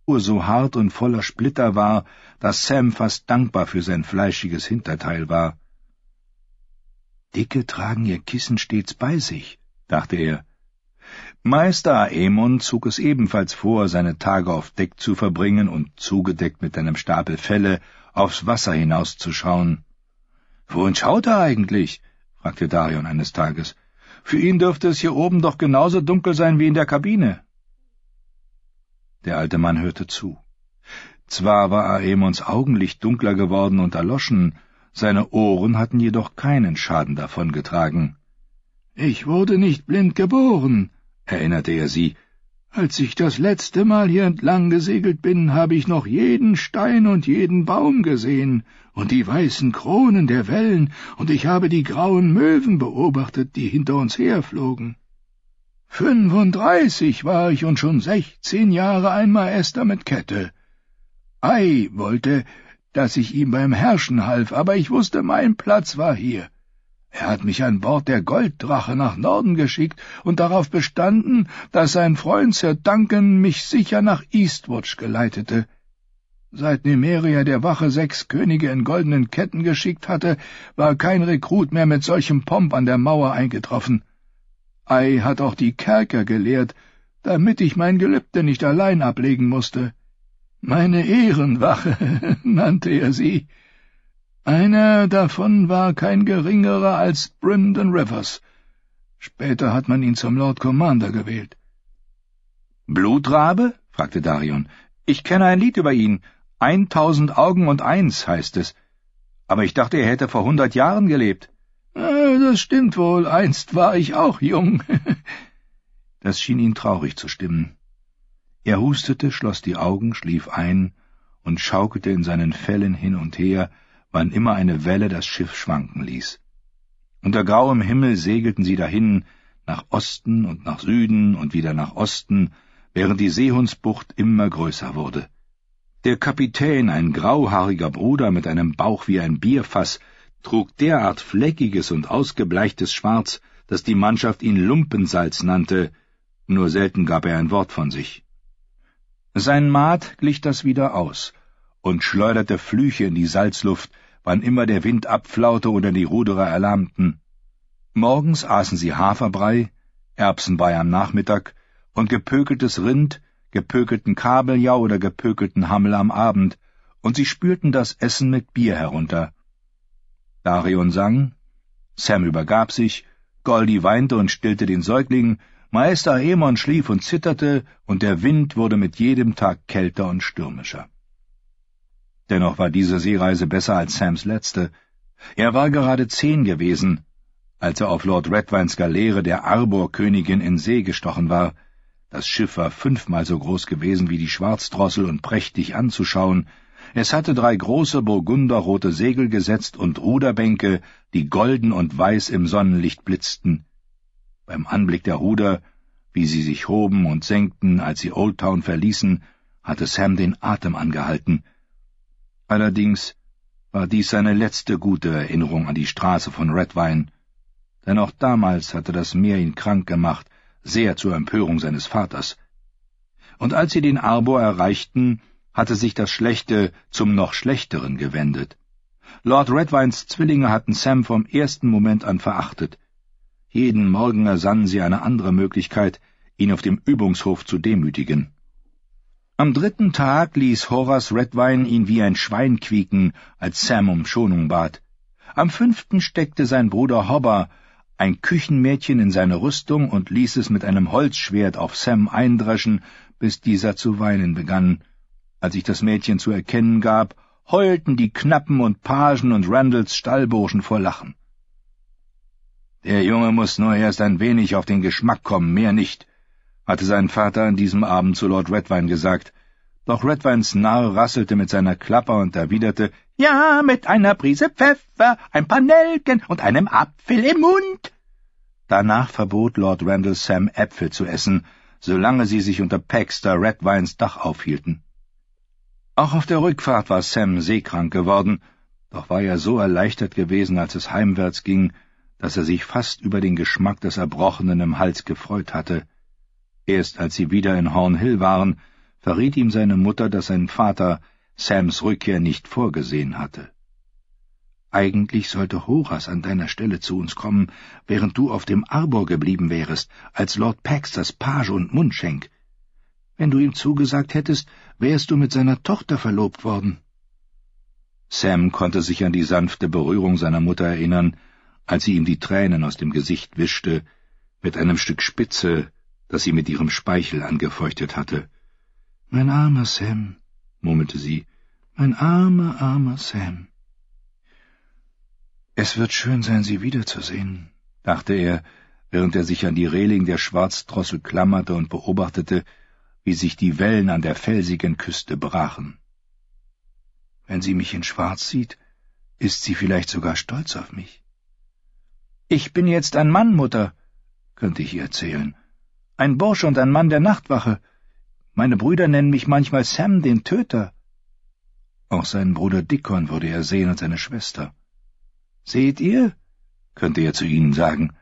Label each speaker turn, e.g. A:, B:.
A: so hart und voller Splitter war, dass Sam fast dankbar für sein fleischiges Hinterteil war. »Dicke tragen ihr Kissen stets bei sich«, dachte er. Meister Aemon zog es ebenfalls vor, seine Tage auf Deck zu verbringen und zugedeckt mit einem Stapel Felle aufs Wasser hinauszuschauen. »Wohin schaut er eigentlich?« fragte Darion eines Tages. »Für ihn dürfte es hier oben doch genauso dunkel sein wie in der Kabine.« Der alte Mann hörte zu. Zwar war Aemons Augenlicht dunkler geworden und erloschen, seine Ohren hatten jedoch keinen Schaden davongetragen. »Ich wurde nicht blind geboren«, erinnerte er sie. »Als ich das letzte Mal hier entlang gesegelt bin, habe ich noch jeden Stein und jeden Baum gesehen und die weißen Kronen der Wellen, und ich habe die grauen Möwen beobachtet, die hinter uns herflogen. 35 war ich und schon 16 Jahre ein Maester mit Kette. Ai wollte, dass ich ihm beim Herrschen half, aber ich wusste, mein Platz war hier. Er hat mich an Bord der Golddrache nach Norden geschickt und darauf bestanden, dass sein Freund Sir Duncan mich sicher nach Eastwatch geleitete. Seit Nymeria der Wache 6 Könige in goldenen Ketten geschickt hatte, war kein Rekrut mehr mit solchem Pomp an der Mauer eingetroffen. Ai hat auch die Kerker gelehrt, damit ich mein Gelübde nicht allein ablegen musste. Meine Ehrenwache nannte er sie. Einer davon war kein geringerer als Brynden Rivers. Später hat man ihn zum Lord Commander gewählt.« »Blutrabe?« fragte Darion. »Ich kenne ein Lied über ihn. 1000 Augen und eins heißt es. Aber ich dachte, er hätte vor 100 Jahren gelebt.« »Das stimmt wohl. Einst war ich auch jung.« Das schien ihn traurig zu stimmen. Er hustete, schloss die Augen, schlief ein und schaukelte in seinen Fellen hin und her, wann immer eine Welle das Schiff schwanken ließ. Unter grauem Himmel segelten sie dahin, nach Osten und nach Süden und wieder nach Osten, während die Seehundsbucht immer größer wurde. Der Kapitän, ein grauhaariger Bruder mit einem Bauch wie ein Bierfass, trug derart fleckiges und ausgebleichtes Schwarz, dass die Mannschaft ihn Lumpensalz nannte, nur selten gab er ein Wort von sich. Sein Maat glich das wieder aus und schleuderte Flüche in die Salzluft, wann immer der Wind abflaute oder die Ruderer erlahmten. Morgens aßen sie Haferbrei, Erbsenbrei am Nachmittag und gepökeltes Rind, gepökelten Kabeljau oder gepökelten Hammel am Abend, und sie spülten das Essen mit Bier herunter. Darion sang, Sam übergab sich, Goldi weinte und stillte den Säugling, Meister Aemon schlief und zitterte, und der Wind wurde mit jedem Tag kälter und stürmischer. Dennoch war diese Seereise besser als Sams letzte. Er war gerade 10 gewesen, als er auf Lord Redwynes Galeere der Arbor-Königin in See gestochen war. Das Schiff war 5-mal so groß gewesen wie die Schwarzdrossel und prächtig anzuschauen. Es hatte 3 große burgunderrote Segel gesetzt und Ruderbänke, die golden und weiß im Sonnenlicht blitzten. Beim Anblick der Ruder, wie sie sich hoben und senkten, als sie Old Town verließen, hatte Sam den Atem angehalten. Allerdings war dies seine letzte gute Erinnerung an die Straße von Redwyne, denn auch damals hatte das Meer ihn krank gemacht, sehr zur Empörung seines Vaters. Und als sie den Arbor erreichten, hatte sich das Schlechte zum noch Schlechteren gewendet. Lord Redwynes Zwillinge hatten Sam vom ersten Moment an verachtet. Jeden Morgen ersannen sie eine andere Möglichkeit, ihn auf dem Übungshof zu demütigen. Am 3. Tag ließ Horace Redwyne ihn wie ein Schwein quieken, als Sam um Schonung bat. Am 5. steckte sein Bruder Hobber ein Küchenmädchen in seine Rüstung und ließ es mit einem Holzschwert auf Sam eindreschen, bis dieser zu weinen begann. Als sich das Mädchen zu erkennen gab, heulten die Knappen und Pagen und Randalls Stallburschen vor Lachen. »Der Junge muß nur erst ein wenig auf den Geschmack kommen, mehr nicht«, hatte sein Vater an diesem Abend zu Lord Redwyne gesagt, doch Redwynes Narr rasselte mit seiner Klapper und erwiderte, »Ja, mit einer Prise Pfeffer, ein paar Nelken und einem Apfel im Mund.« Danach verbot Lord Randall Sam Äpfel zu essen, solange sie sich unter Paxter Redwynes Dach aufhielten. Auch auf der Rückfahrt war Sam seekrank geworden, doch war er so erleichtert gewesen, als es heimwärts ging, dass er sich fast über den Geschmack des Erbrochenen im Hals gefreut hatte. Erst als sie wieder in Hornhill waren, verriet ihm seine Mutter, dass sein Vater Sams Rückkehr nicht vorgesehen hatte. »Eigentlich sollte Horace an deiner Stelle zu uns kommen, während du auf dem Arbor geblieben wärest, als Lord Paxters Page und Mundschenk. Wenn du ihm zugesagt hättest, wärst du mit seiner Tochter verlobt worden.« Sam konnte sich an die sanfte Berührung seiner Mutter erinnern, als sie ihm die Tränen aus dem Gesicht wischte, mit einem Stück Spitze, das sie mit ihrem Speichel angefeuchtet hatte. »Mein armer Sam«, murmelte sie, »mein armer, armer Sam.« »Es wird schön sein, Sie wiederzusehen«, dachte er, während er sich an die Reling der Schwarzdrossel klammerte und beobachtete, wie sich die Wellen an der felsigen Küste brachen. »Wenn sie mich in Schwarz sieht, ist sie vielleicht sogar stolz auf mich.« »Ich bin jetzt ein Mann, Mutter«, könnte ich ihr erzählen. »Ein Bursch und ein Mann der Nachtwache. Meine Brüder nennen mich manchmal Sam, den Töter.« Auch seinen Bruder Dickon würde er sehen und seine Schwester. »Seht ihr?«, könnte er zu ihnen sagen,